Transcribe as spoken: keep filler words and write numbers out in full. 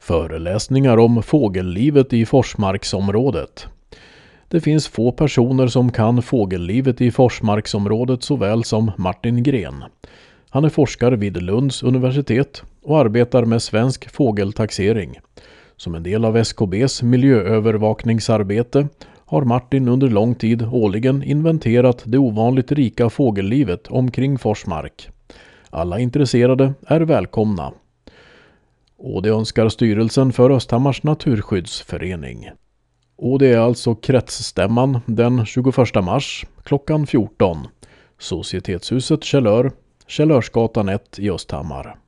Föreläsningar om fågellivet i Forsmarksområdet. Det finns få personer som kan fågellivet i Forsmarksområdet så väl som Martin Gren. Han är forskare vid Lunds universitet och arbetar med svensk fågeltaxering. Som en del av S K B:s miljöövervakningsarbete har Martin under lång tid årligen inventerat det ovanligt rika fågellivet omkring Forsmark. Alla intresserade är välkomna. Och det önskar styrelsen för Östhammars naturskyddsförening. Och det är alltså kretsstämman den tjugoförsta mars klockan fjorton. Societetshuset Källör, Källörsgatan ett i Östhammar.